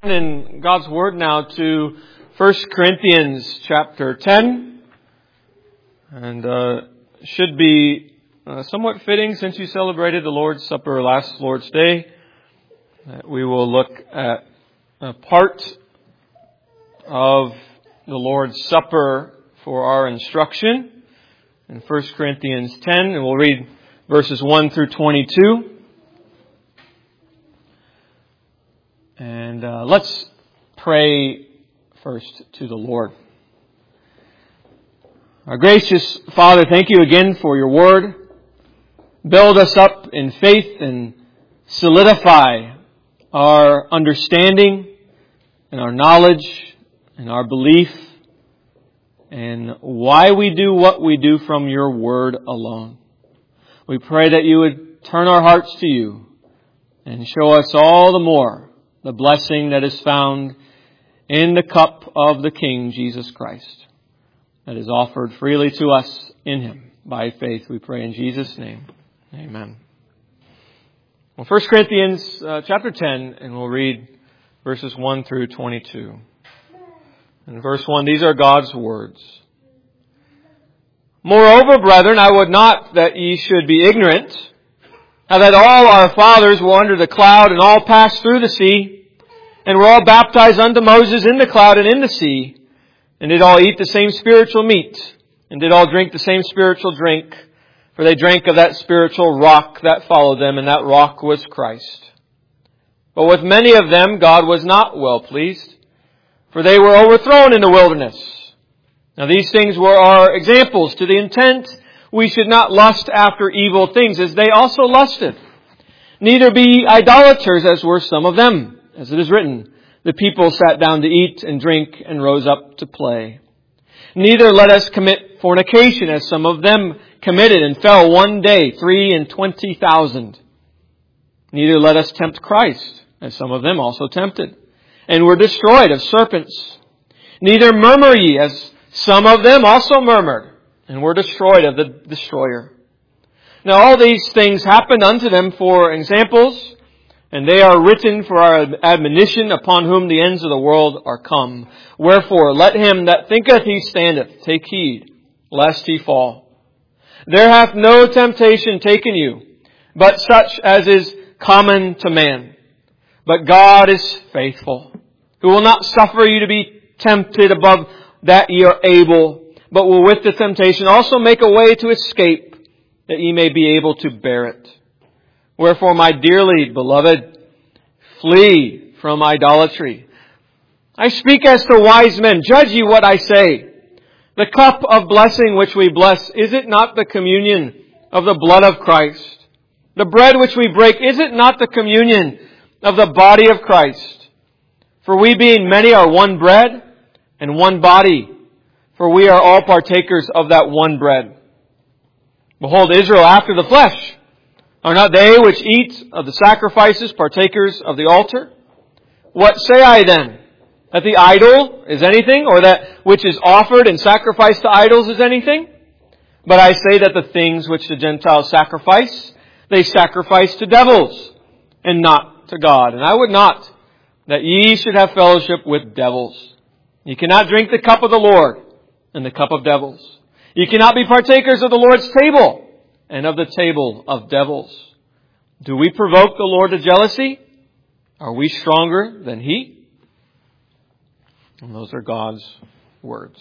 In God's Word now to 1 Corinthians chapter 10. And should be somewhat fitting since you celebrated the Lord's Supper last Lord's Day. We will look at a part of the Lord's Supper for our instruction in 1 Corinthians 10. And we'll read verses 1 through 22. And let's pray first to the Lord. Our gracious Father, thank you again for your word. Build us up in faith and solidify our understanding and our knowledge and our belief and why we do what we do from your word alone. We pray that you would turn our hearts to you and show us all the more the blessing that is found in the cup of the King, Jesus Christ, that is offered freely to us in Him. By faith we pray in Jesus' name. Amen. Well, 1 Corinthians chapter 10, and we'll read verses 1 through 22. In verse 1, these are God's words. Moreover, brethren, I would not that ye should be ignorant, how that all our fathers were under the cloud, and all passed through the sea, and were all baptized unto Moses in the cloud and in the sea, and did all eat the same spiritual meat, and did all drink the same spiritual drink, for they drank of that spiritual rock that followed them, and that rock was Christ. But with many of them God was not well pleased, for they were overthrown in the wilderness. Now these things were our examples, to the intent we should not lust after evil things, as they also lusted. Neither be idolaters, as were some of them. As it is written, the people sat down to eat and drink and rose up to play. Neither let us commit fornication, as some of them committed and fell one day 23,000. Neither let us tempt Christ, as some of them also tempted, and were destroyed of serpents. Neither murmur ye, as some of them also murmured, and were destroyed of the destroyer. Now all these things happened unto them for examples, and they are written for our admonition, upon whom the ends of the world are come. Wherefore let him that thinketh he standeth take heed, lest he fall. There hath no temptation taken you, but such as is common to man. But God is faithful, who will not suffer you to be tempted above that ye are able, but will with the temptation also make a way to escape, that ye may be able to bear it. Wherefore, my dearly beloved, flee from idolatry. I speak as to wise men. Judge ye what I say. The cup of blessing which we bless, is it not the communion of the blood of Christ? The bread which we break, is it not the communion of the body of Christ? For we being many are one bread and one body, for we are all partakers of that one bread. Behold, Israel after the flesh, are not they which eat of the sacrifices partakers of the altar? What say I then? That the idol is anything, or that which is offered and sacrificed to idols is anything? But I say that the things which the Gentiles sacrifice, they sacrifice to devils, and not to God. And I would not that ye should have fellowship with devils. Ye cannot drink the cup of the Lord and the cup of devils. Ye cannot be partakers of the Lord's table and of the table of devils. Do we provoke the Lord to jealousy? Are we stronger than He? And those are God's words.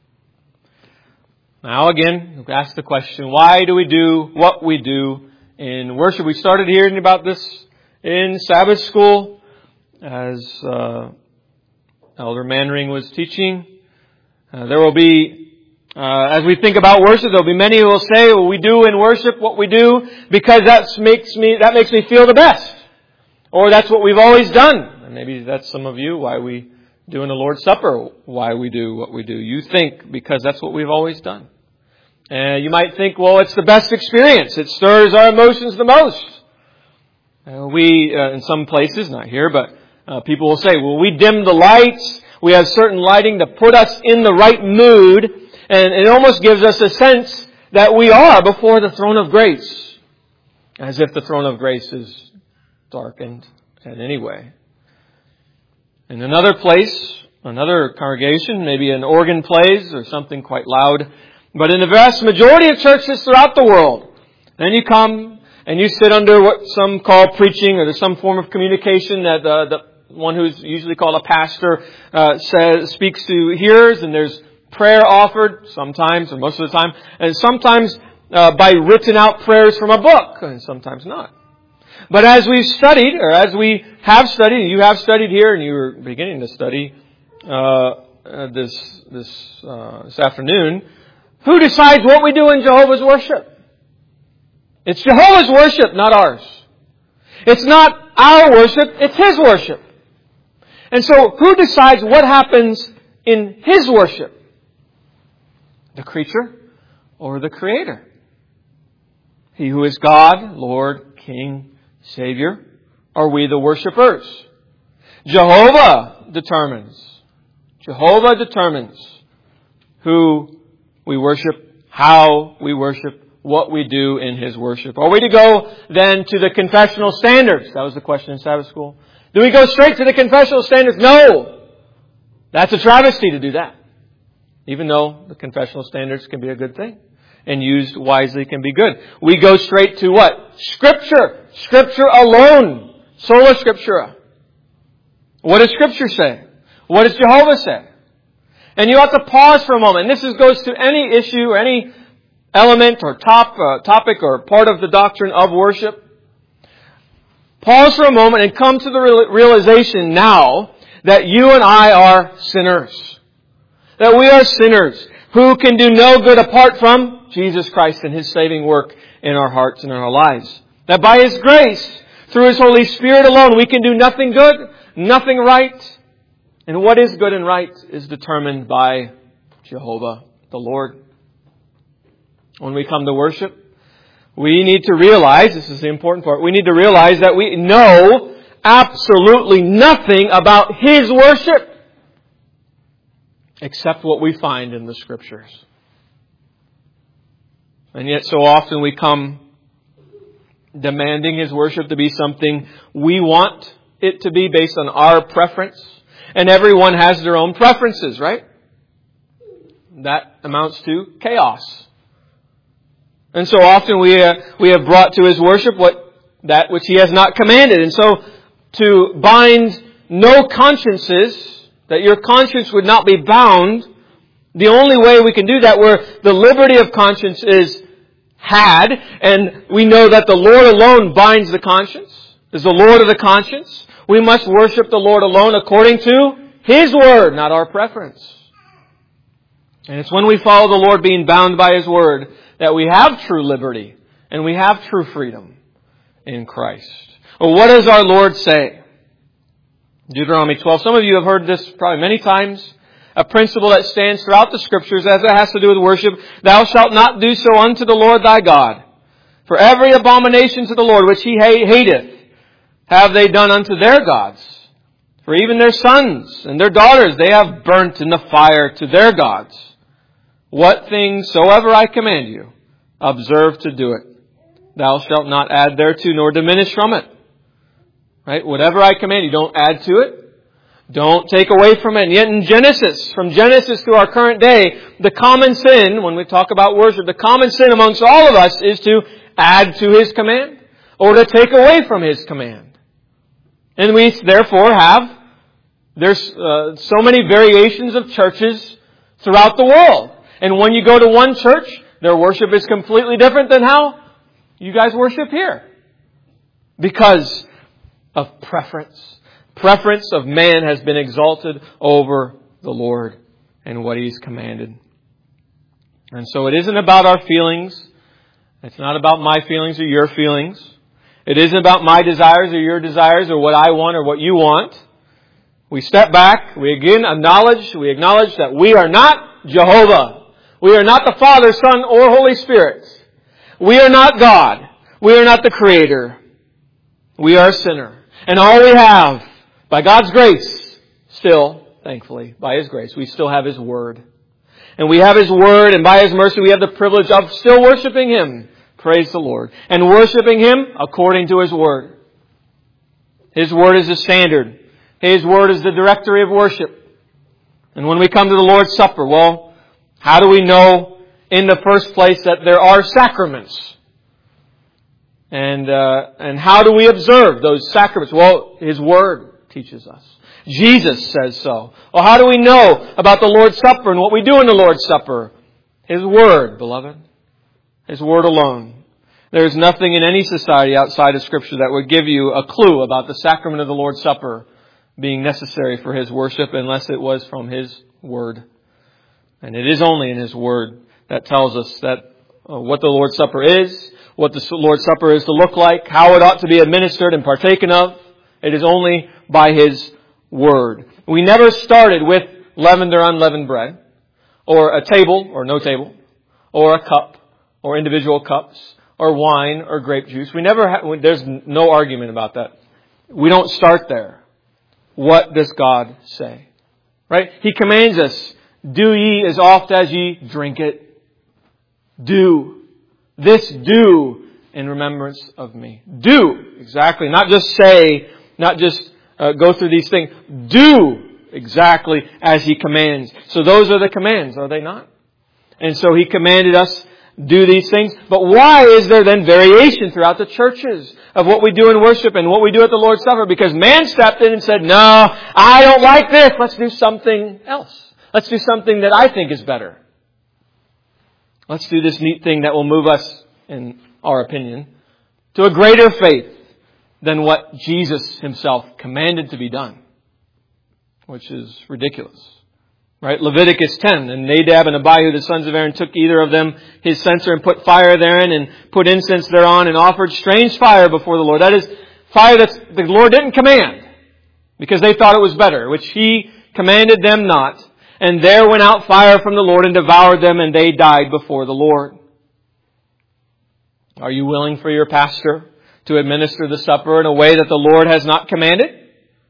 Now again, we ask the question, why do we do what we do in worship? We started hearing about this in Sabbath school as Elder Manring was teaching. There will be as we think about worship, there'll be many who will say, well, we do in worship what we do because that makes me feel the best. Or that's what we've always done. And maybe that's some of you, why we do in the Lord's Supper, why we do what we do. You think because that's what we've always done. And you might think, well, it's the best experience. It stirs our emotions the most. We, in some places, not here, but people will say, well, we dim the lights. We have certain lighting to put us in the right mood. And it almost gives us a sense that we are before the throne of grace. As if the throne of grace is darkened in any way. In another place, another congregation, maybe an organ plays or something quite loud. But in the vast majority of churches throughout the world, then you come and you sit under what some call preaching, or there's some form of communication that the one who's usually called a pastor speaks to hearers, and there's prayer offered sometimes, or most of the time, and sometimes by written out prayers from a book, and sometimes not. But as we've studied, or as we have studied, and you have studied here, and you were beginning to study this afternoon, who decides what we do in Jehovah's worship? It's Jehovah's worship, not ours. It's not our worship, it's His worship. And so, who decides what happens in His worship? The creature or the Creator? He who is God, Lord, King, Savior, are we the worshipers? Jehovah determines who we worship, how we worship, what we do in His worship. Are we to go then to the confessional standards? That was the question in Sabbath school. Do we go straight to the confessional standards? No! That's a travesty to do that. Even though the confessional standards can be a good thing, and used wisely can be good. We go straight to what? Scripture. Scripture alone. Sola Scriptura. What does Scripture say? What does Jehovah say? And you have to pause for a moment. And this goes to any issue, or any element or topic or part of the doctrine of worship. Pause for a moment and come to the realization now that you and I are sinners. That we are sinners who can do no good apart from Jesus Christ and His saving work in our hearts and in our lives. That by His grace, through His Holy Spirit alone, we can do nothing good, nothing right. And what is good and right is determined by Jehovah, the Lord. When we come to worship, we need to realize, this is the important part, we need to realize that we know absolutely nothing about His worship except what we find in the Scriptures. And yet so often we come demanding His worship to be something we want it to be based on our preference. And everyone has their own preferences, right? That amounts to chaos. And so often we have brought to His worship that which He has not commanded. And so to bind no consciences, that your conscience would not be bound, the only way we can do that, where the liberty of conscience is had, and we know that the Lord alone binds the conscience, is the Lord of the conscience, we must worship the Lord alone according to His Word, not our preference. And it's when we follow the Lord being bound by His Word that we have true liberty and we have true freedom in Christ. Well, what does our Lord say? Deuteronomy 12. Some of you have heard this probably many times. A principle that stands throughout the Scriptures as it has to do with worship. Thou shalt not do so unto the Lord thy God. For every abomination to the Lord which He hateth have they done unto their gods. For even their sons and their daughters they have burnt in the fire to their gods. What things soever I command you, observe to do it. Thou shalt not add thereto nor diminish from it. Right? Whatever I command you, don't add to it. Don't take away from it. And yet in Genesis, from Genesis to our current day, the common sin, when we talk about worship, the common sin amongst all of us is to add to His command or to take away from His command. And we therefore there's so many variations of churches throughout the world. And when you go to one church, their worship is completely different than how you guys worship here. Because of preference. Preference of man has been exalted over the Lord and what He's commanded. And so it isn't about our feelings. It's not about my feelings or your feelings. It isn't about my desires or your desires or what I want or what you want. We step back. We again acknowledge that we are not Jehovah. We are not the Father, Son, or Holy Spirit. We are not God. We are not the Creator. We are a sinner. And all we have, by God's grace, still, thankfully, by His grace, we still have His Word. And we have His Word, and by His mercy we have the privilege of still worshiping Him. Praise the Lord. And worshiping Him according to His Word. His Word is the standard His Word is the directory of worship. And when we come to the Lord's Supper, well, how do we know in the first place that there are sacraments? And how do we observe those sacraments? Well, His Word teaches us. Jesus says so. Well, how do we know about the Lord's Supper and what we do in the Lord's Supper? His Word, beloved. His Word alone. There is nothing in any society outside of Scripture that would give you a clue about the sacrament of the Lord's Supper being necessary for His worship unless it was from His Word. And it is only in His Word that tells us that what the Lord's Supper is, what the Lord's Supper is to look like, how it ought to be administered and partaken of. It is only by His Word. We never started with leavened or unleavened bread, or a table or no table, or a cup, or individual cups, or wine or grape juice. There's no argument about that. We don't start there. What does God say? Right? He commands us, do ye as oft as ye drink it. Do. This do in remembrance of me. Do. Exactly. Not just say, not just go through these things. Do exactly as He commands. So those are the commands, are they not? And so He commanded us do these things. But why is there then variation throughout the churches of what we do in worship and what we do at the Lord's Supper? Because man stepped in and said, no, I don't like this. Let's do something else. Let's do something that I think is better. Let's do this neat thing that will move us, in our opinion, to a greater faith than what Jesus Himself commanded to be done. Which is ridiculous. Right? Leviticus 10. And Nadab and Abihu, the sons of Aaron, took either of them his censer and put fire therein and put incense thereon and offered strange fire before the Lord. That is fire that the Lord didn't command because they thought it was better, which He commanded them not. And there went out fire from the Lord and devoured them, and they died before the Lord. Are you willing for your pastor to administer the supper in a way that the Lord has not commanded?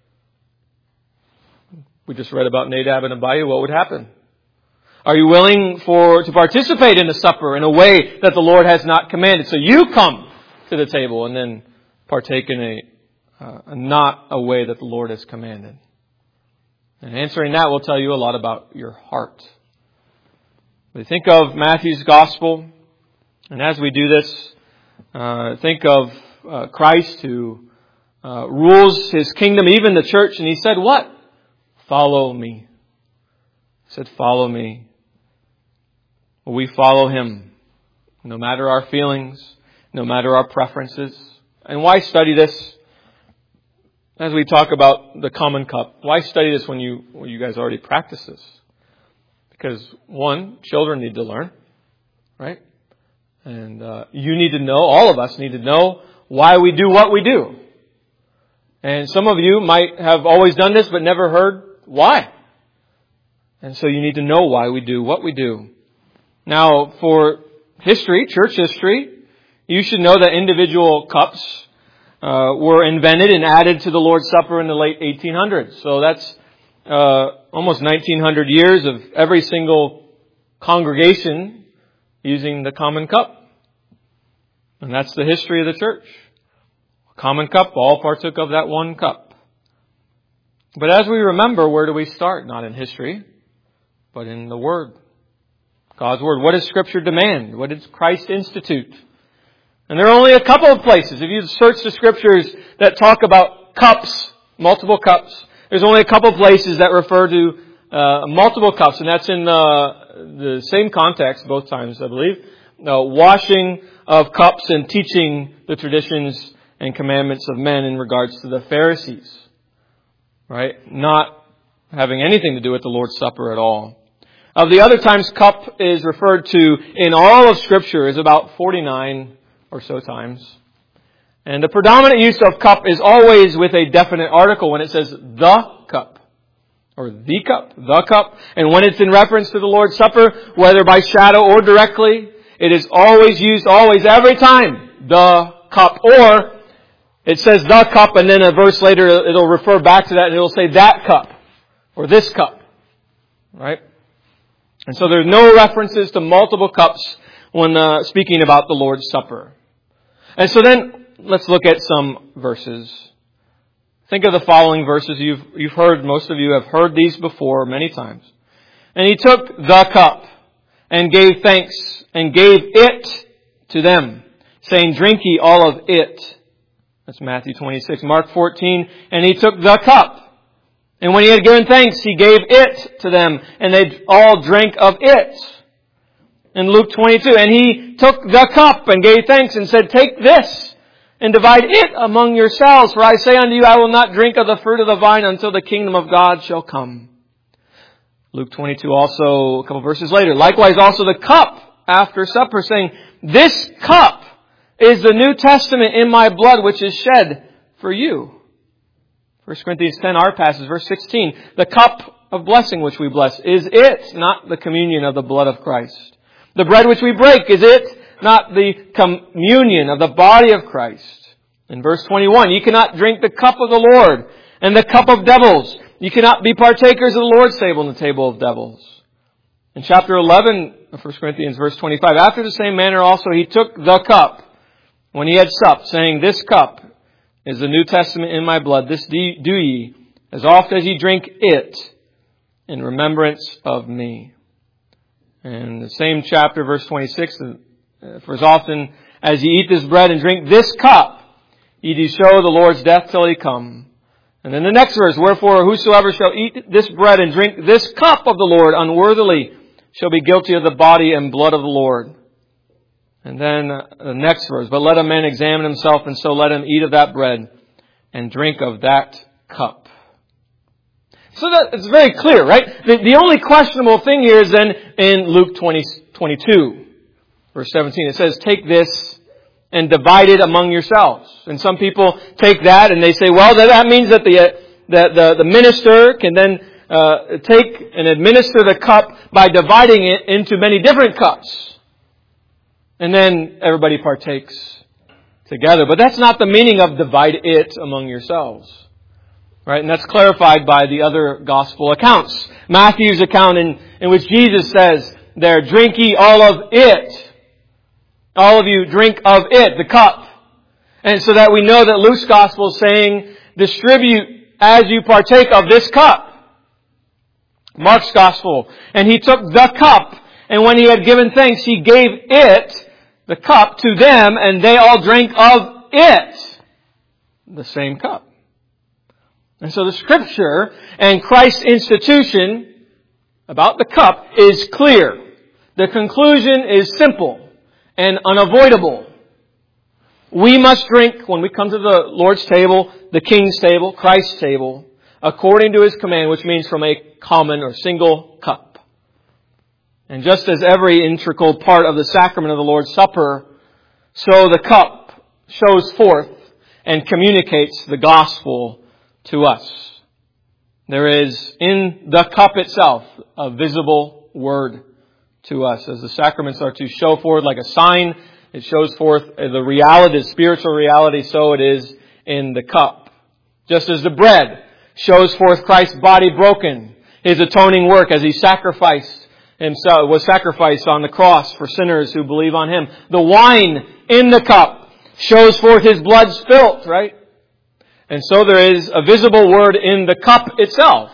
We just read about Nadab and Abihu. What would happen? Are you willing to participate in the supper in a way that the Lord has not commanded? So you come to the table and then partake in not a way that the Lord has commanded. And answering that will tell you a lot about your heart. We think of Matthew's Gospel, and as we do this, think of Christ who rules His kingdom, even the church, and He said what? Follow me. He said, follow me. Well, we follow Him, no matter our feelings, no matter our preferences. And why study this? As we talk about the common cup, why study this when you guys already practice this? Because one, children need to learn, right? And you need to know, all of us need to know why we do what we do. And some of you might have always done this but never heard why. And so you need to know why we do what we do. Now, for history, church history, you should know that individual cups were invented and added to the Lord's Supper in the late 1800s. So that's almost 1900 years of every single congregation using the common cup. And that's the history of the church. Common cup, all partook of that one cup. But as we remember, where do we start? Not in history, but in the Word. God's Word. What does Scripture demand? What does Christ institute? And there are only a couple of places. If you search the Scriptures that talk about cups, multiple cups, there's only a couple of places that refer to multiple cups. And that's in the same context, both times, I believe. Washing of cups and teaching the traditions and commandments of men in regards to the Pharisees. Right? Not having anything to do with the Lord's Supper at all. Of the other times cup is referred to in all of Scripture is about 49 or so times. And the predominant use of cup is always with a definite article when it says the cup. Or the cup. The cup. And when it's in reference to the Lord's Supper, whether by shadow or directly, it is always used, always, every time, the cup. Or it says the cup, and then a verse later it'll refer back to that and it'll say that cup. Or this cup. Right? And so there's no references to multiple cups when speaking about the Lord's Supper. And so then, let's look at some verses. Think of the following verses. You've heard, most of you have heard these before many times. And he took the cup and gave thanks and gave it to them, saying, drink ye all of it. That's Matthew 26. Mark 14, and he took the cup. And when he had given thanks, he gave it to them, and they all drank of it. In Luke 22, and he took the cup and gave thanks and said, take this and divide it among yourselves. For I say unto you, I will not drink of the fruit of the vine until the kingdom of God shall come. Luke 22 also, a couple verses later. Likewise also the cup after supper, saying, this cup is the New Testament in my blood, which is shed for you. 1 Corinthians 10, our passage, verse 16. The cup of blessing which we bless, is it not the communion of the blood of Christ? The bread which we break, is it not the communion of the body of Christ? In verse 21, you cannot drink the cup of the Lord and the cup of devils. You cannot be partakers of the Lord's table and the table of devils. In chapter 11 of 1 Corinthians, verse 25, after the same manner also he took the cup when he had supped, saying, this cup is the New Testament in my blood. This do ye as oft as ye drink it in remembrance of me. And the same chapter, verse 26, for as often as ye eat this bread and drink this cup, ye do show the Lord's death till he come. And then the next verse, wherefore whosoever shall eat this bread and drink this cup of the Lord unworthily shall be guilty of the body and blood of the Lord. And then the next verse, but let a man examine himself, and so let him eat of that bread and drink of that cup. So that it's very clear, right? The only questionable thing here is then in Luke 22, verse 17. It says, take this and divide it among yourselves. And some people take that and they say, well, that means that the minister can then take and administer the cup by dividing it into many different cups. And then everybody partakes together. But that's not the meaning of divide it among yourselves. Right? And that's clarified by the other gospel accounts. Matthew's account in which Jesus says there, drink ye all of it. All of you drink of it, the cup. And so that we know that Luke's gospel is saying, distribute as you partake of this cup. Mark's gospel, and he took the cup, and when he had given thanks, he gave it, the cup, to them, and they all drank of it. The same cup. And so the Scripture and Christ's institution about the cup is clear. The conclusion is simple and unavoidable. We must drink, when we come to the Lord's table, the King's table, Christ's table, according to His command, which means from a common or single cup. And just as every integral part of the sacrament of the Lord's Supper, so the cup shows forth and communicates the gospel to us. There is in the cup itself a visible word to us. As the sacraments are to show forth like a sign, it shows forth the reality, the spiritual reality, so it is in the cup. Just as the bread shows forth Christ's body broken, His atoning work as He sacrificed Himself, was sacrificed on the cross for sinners who believe on Him. The wine in the cup shows forth His blood spilt, right? And so there is a visible word in the cup itself.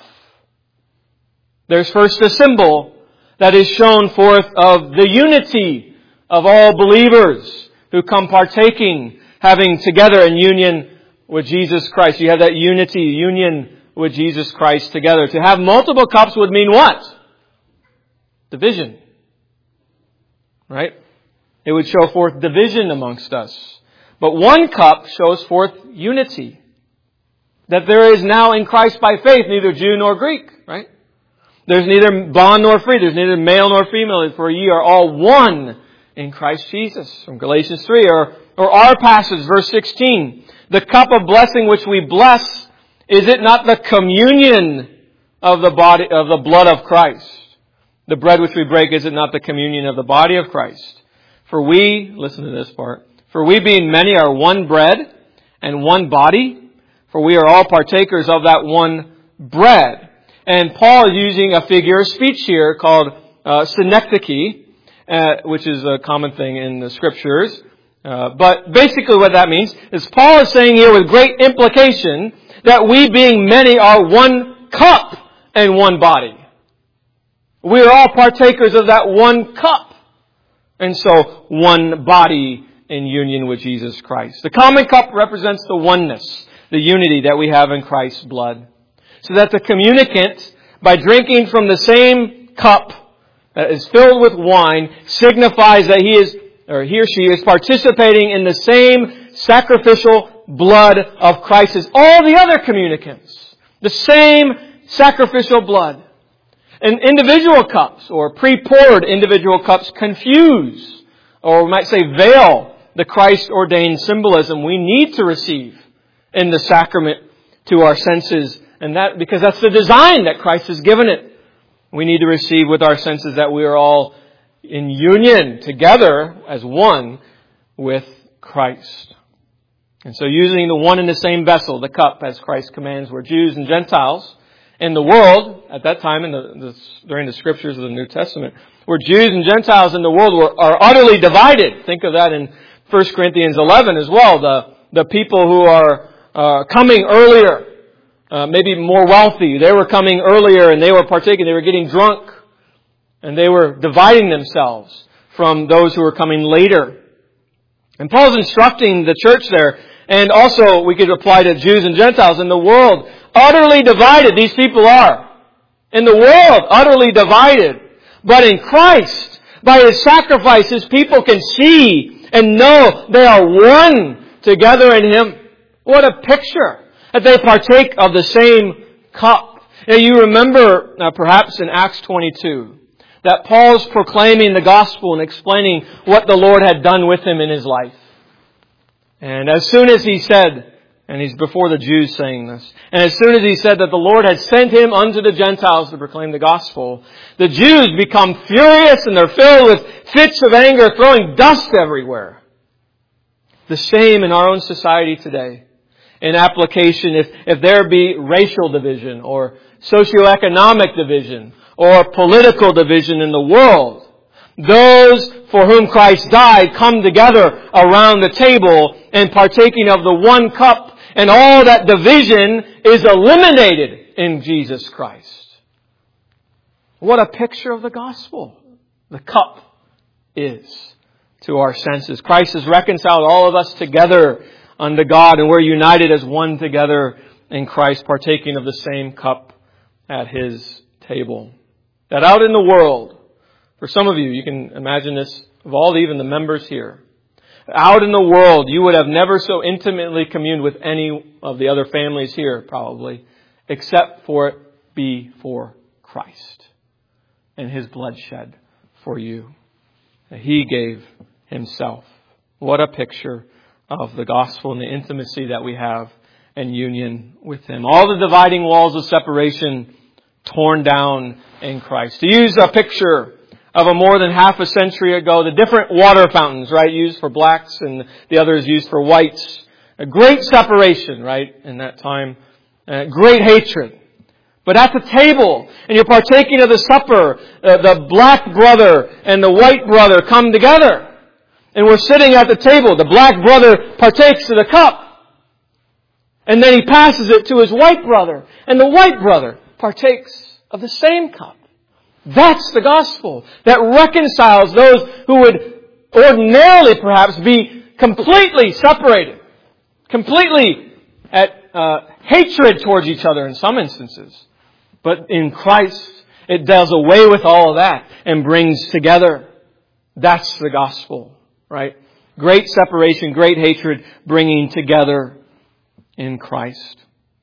There's first a symbol that is shown forth of the unity of all believers who come partaking, having together in union with Jesus Christ. You have that unity, union with Jesus Christ together. To have multiple cups would mean what? Division. Right? It would show forth division amongst us. But one cup shows forth unity. That there is now in Christ by faith neither Jew nor Greek. Right? There's neither bond nor free. There's neither male nor female. For ye are all one in Christ Jesus. From Galatians 3. Or our passage, verse 16. The cup of blessing which we bless, is it not the communion of the body, of the blood of Christ? The bread which we break, is it not the communion of the body of Christ? For we, listen to this part, for we being many are one bread and one body, for we are all partakers of that one bread. And Paul is using a figure of speech here called synecdoche, which is a common thing in the Scriptures. But basically what that means is Paul is saying here with great implication that we being many are one cup and one body. We are all partakers of that one cup. And so, one body in union with Jesus Christ. The common cup represents the oneness, the unity that we have in Christ's blood. So that the communicant, by drinking from the same cup that is filled with wine, signifies that he or she is participating in the same sacrificial blood of Christ as all the other communicants. The same sacrificial blood. And individual cups, or pre-poured individual cups, confuse, or we might say veil, the Christ-ordained symbolism we need to receive in the sacrament to our senses. And that, because that's the design that Christ has given it. We need to receive with our senses that we are all in union together as one with Christ. And so using the one and the same vessel, the cup, as Christ commands, were Jews and Gentiles in the world, at that time, during the scriptures of the New Testament, where Jews and Gentiles in the world are utterly divided. Think of that in 1 Corinthians 11 as well. The people who are coming earlier, maybe more wealthy, they were coming earlier and they were partaking, they were getting drunk, and they were dividing themselves from those who were coming later. And Paul's instructing the church there, and also we could apply to Jews and Gentiles in the world, utterly divided. These people are. In the world, utterly divided. But in Christ, by His sacrifice, His people can see and know they are one together in Him. What a picture that they partake of the same cup. Now you remember, perhaps in Acts 22, that Paul's proclaiming the gospel and explaining what the Lord had done with him in his life. And as soon as he said, and he's before the Jews saying this, and as soon as he said that the Lord had sent him unto the Gentiles to proclaim the gospel, the Jews become furious and they're filled with fits of anger, throwing dust everywhere. The same in our own society today. In application, if there be racial division or socioeconomic division or political division in the world, those for whom Christ died come together around the table and partaking of the one cup, and all that division is eliminated in Jesus Christ. What a picture of the gospel the cup is to our senses. Christ has reconciled all of us together unto God, and we're united as one together in Christ, partaking of the same cup at His table. That out in the world, for some of you, you can imagine this, of all even the members here, out in the world, you would have never so intimately communed with any of the other families here, probably, except for it be for Christ and His blood shed for you. He gave Himself. What a picture of the gospel and the intimacy that we have in union with Him. All the dividing walls of separation torn down in Christ. To use a picture of a more than half a century ago, the different water fountains, right, used for blacks and the others used for whites. A great separation, right, in that time. Great hatred. But at the table, and you're partaking of the supper, the black brother and the white brother come together. And we're sitting at the table. The black brother partakes of the cup. And then he passes it to his white brother. And the white brother partakes of the same cup. That's the gospel that reconciles those who would ordinarily perhaps be completely separated. Completely at hatred towards each other in some instances. But in Christ, it does away with all of that and brings together. That's the gospel, right? Great separation, great hatred, bringing together in Christ.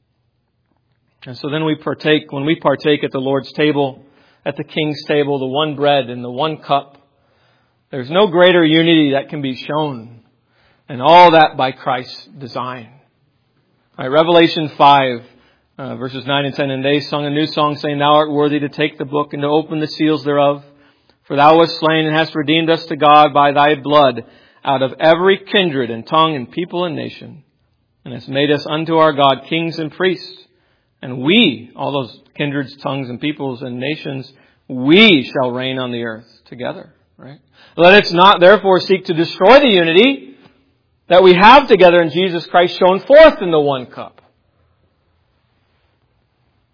And so then when we partake at the Lord's table, at the King's table, the one bread and the one cup, there's no greater unity that can be shown. And all that by Christ's design. All right, Revelation 5, verses 9 and 10. And they sung a new song, saying, Thou art worthy to take the book and to open the seals thereof. For Thou wast slain and hast redeemed us to God by Thy blood out of every kindred and tongue and people and nation. And hast made us unto our God kings and priests. And we, all those kindreds, tongues, and peoples and nations, we shall reign on the earth together. Right? Let us not therefore seek to destroy the unity that we have together in Jesus Christ shown forth in the one cup.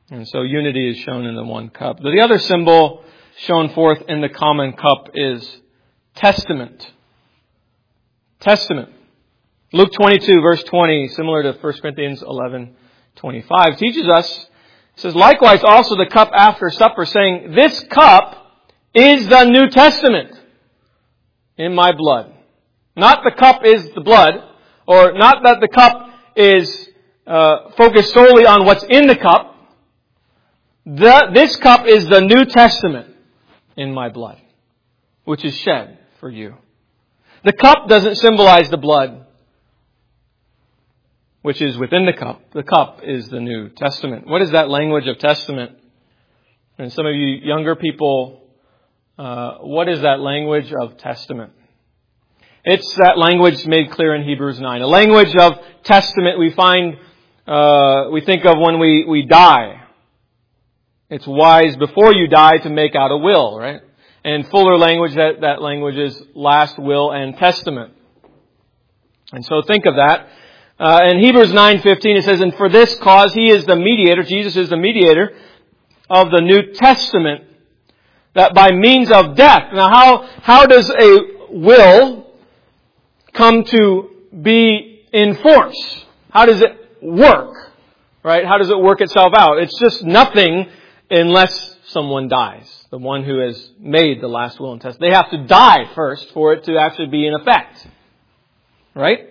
And so unity is shown in the one cup. The other symbol shown forth in the common cup is testament. Testament. Luke 22 verse 20, similar to 1 Corinthians 11:25, teaches us, it says, likewise also the cup after supper, saying, this cup is the New Testament in my blood. Not the cup is the blood, or not that the cup is focused solely on what's in the cup. This cup is the New Testament in my blood, which is shed for you. The cup doesn't symbolize the blood, which is within the cup. The cup is the New Testament. What is that language of testament? And some of you younger people, what is that language of testament? It's that language made clear in Hebrews 9. A language of testament we find, we think of when we die. It's wise before you die to make out a will, right? And fuller language, that language is last will and testament. And so think of that. In Hebrews 9:15 it says, and for this cause he is the mediator, Jesus is the mediator of the New Testament, that by means of death. Now how does a will come to be in force? How does it work? Right? How does it work itself out? It's just nothing unless someone dies. The one who has made the last will and testament. They have to die first for it to actually be in effect. Right?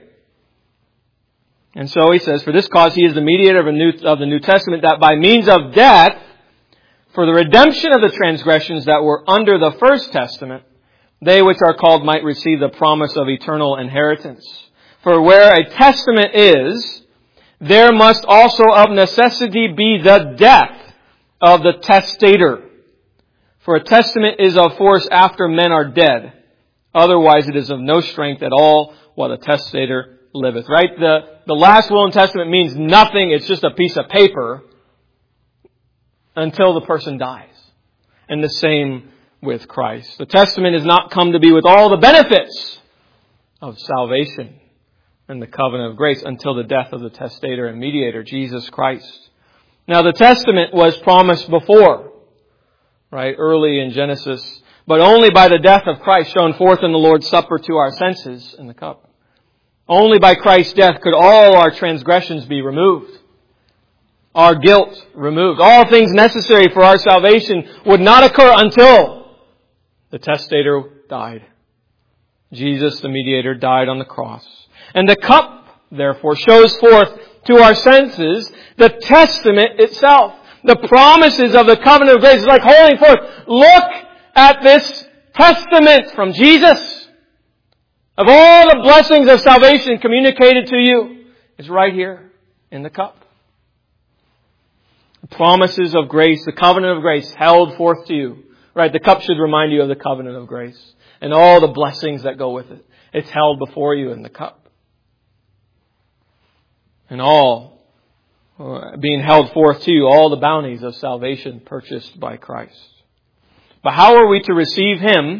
And so he says, for this cause he is the mediator of the New Testament, that by means of death, for the redemption of the transgressions that were under the first testament, they which are called might receive the promise of eternal inheritance. For where a testament is, there must also of necessity be the death of the testator. For a testament is of force after men are dead. Otherwise it is of no strength at all while the testator liveth. Right? The last will and testament means nothing. It's just a piece of paper until the person dies. And the same with Christ. The testament has not come to be with all the benefits of salvation and the covenant of grace until the death of the testator and mediator, Jesus Christ. Now the testament was promised before, right, early in Genesis, but only by the death of Christ shown forth in the Lord's Supper to our senses in the cup. Only by Christ's death could all our transgressions be removed. Our guilt removed. All things necessary for our salvation would not occur until the testator died. Jesus, the mediator, died on the cross. And the cup, therefore, shows forth to our senses the testament itself. The promises of the covenant of grace is like holding forth. Look at this testament from Jesus. Of all the blessings of salvation communicated to you, it's right here in the cup. The promises of grace, the covenant of grace held forth to you. Right, the cup should remind you of the covenant of grace and all the blessings that go with it. It's held before you in the cup. And all being held forth to you, all the bounties of salvation purchased by Christ. But how are we to receive Him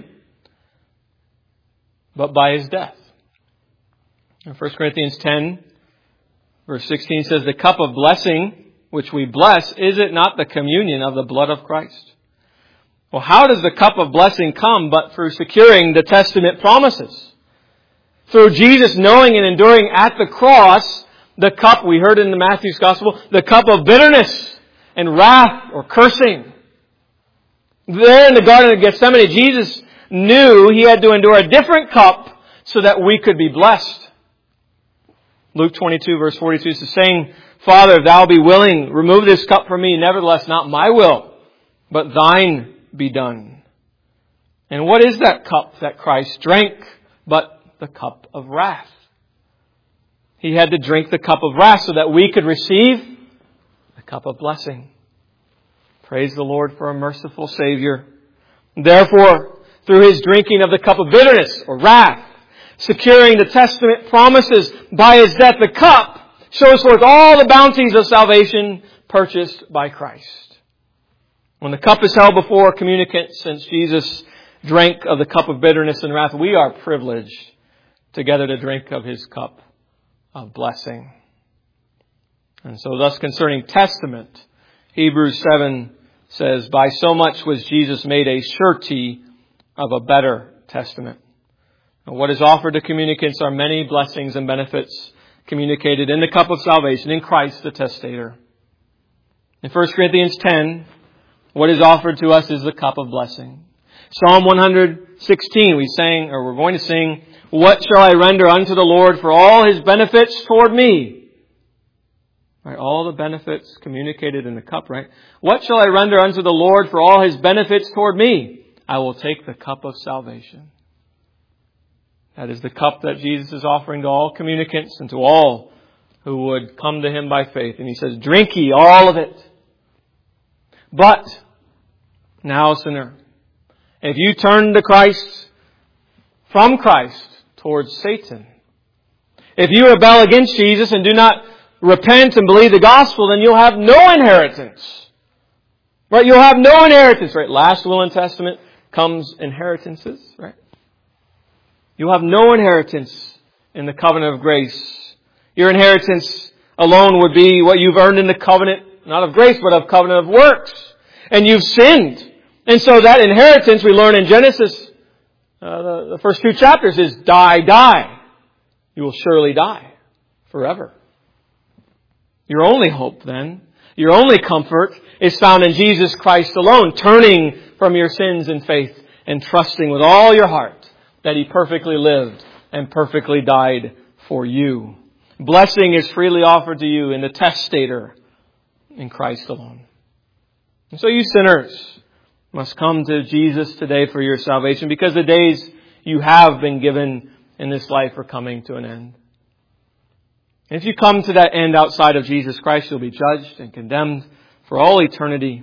but by His death? In 1 Corinthians 10, verse 16 says, the cup of blessing which we bless, is it not the communion of the blood of Christ? Well, how does the cup of blessing come but through securing the testament promises? Through Jesus knowing and enduring at the cross the cup, we heard in the Matthew's Gospel, the cup of bitterness and wrath or cursing. There in the Garden of Gethsemane, Jesus knew He had to endure a different cup so that we could be blessed. Luke 22 verse 42 is saying, Father, if Thou be willing, remove this cup from me. Nevertheless, not my will, but Thine be done. And what is that cup that Christ drank but the cup of wrath? He had to drink the cup of wrath so that we could receive the cup of blessing. Praise the Lord for a merciful Savior. Therefore, through His drinking of the cup of bitterness or wrath, securing the testament promises by His death, the cup shows forth all the bounties of salvation purchased by Christ. When the cup is held before a communicant, since Jesus drank of the cup of bitterness and wrath, we are privileged together to drink of His cup of blessing. And so thus concerning testament, Hebrews 7 says, by so much was Jesus made a surety of a better testament. And what is offered to communicants are many blessings and benefits communicated in the cup of salvation in Christ the testator. In 1 Corinthians 10, what is offered to us is the cup of blessing. Psalm 116, we're going to sing, what shall I render unto the Lord for all His benefits toward me? Right, all the benefits communicated in the cup, right? What shall I render unto the Lord for all His benefits toward me? I will take the cup of salvation. That is the cup that Jesus is offering to all communicants and to all who would come to Him by faith. And He says, drink ye all of it. But, now sinner, if you turn to Christ, from Christ, towards Satan, if you rebel against Jesus and do not repent and believe the gospel, then you'll have no inheritance. Right? You'll have no inheritance. Right? Last will and testament comes inheritances. Right? You'll have no inheritance in the covenant of grace. Your inheritance alone would be what you've earned in the covenant, not of grace, but of covenant of works. And you've sinned. And so that inheritance we learn in Genesis, the first 2 chapters, is die, die. You will surely die forever. Your only hope then, your only comfort is found in Jesus Christ alone, turning from your sins in faith and trusting with all your heart that He perfectly lived and perfectly died for you. Blessing is freely offered to you in the testator in Christ alone. And so you sinners must come to Jesus today for your salvation, because the days you have been given in this life are coming to an end. And if you come to that end outside of Jesus Christ, you'll be judged and condemned for all eternity.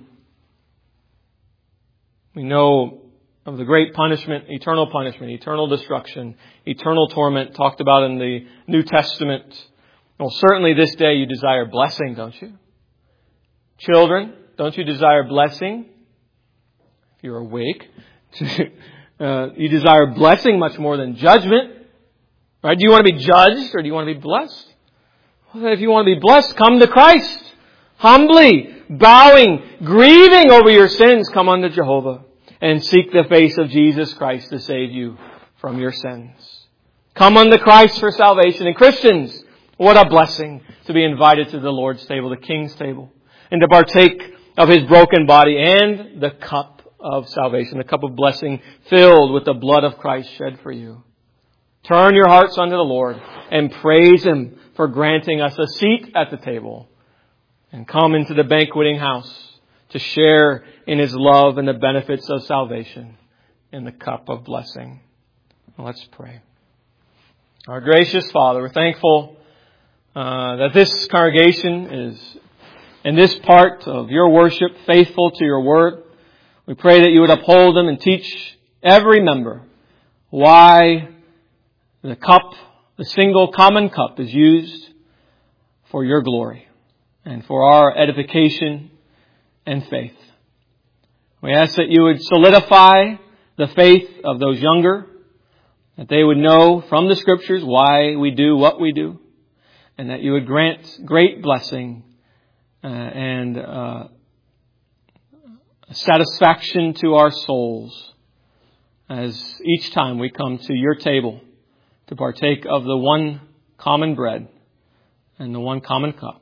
We know of the great punishment, eternal destruction, eternal torment talked about in the New Testament. Well, certainly this day you desire blessing, don't you? Children, don't you desire blessing? If you're awake, you desire blessing much more than judgment. Right? Do you want to be judged or do you want to be blessed? Well, if you want to be blessed, come to Christ. Humbly, bowing, grieving over your sins, come unto Jehovah and seek the face of Jesus Christ to save you from your sins. Come unto Christ for salvation. And Christians, what a blessing to be invited to the Lord's table, the King's table, and to partake of His broken body and the cup of salvation, the cup of blessing filled with the blood of Christ shed for you. Turn your hearts unto the Lord and praise Him for granting us a seat at the table, and come into the banqueting house to share in His love and the benefits of salvation in the cup of blessing. Let's pray. Our gracious Father, we're thankful that this congregation is in this part of your worship faithful to your word. We pray that you would uphold them and teach every member why the cup, the single common cup, is used for your glory and for our edification and faith. We ask that you would solidify the faith of those younger, that they would know from the Scriptures why we do what we do, and that you would grant great blessing and satisfaction to our souls as each time we come to your table to partake of the one common bread and the one common cup.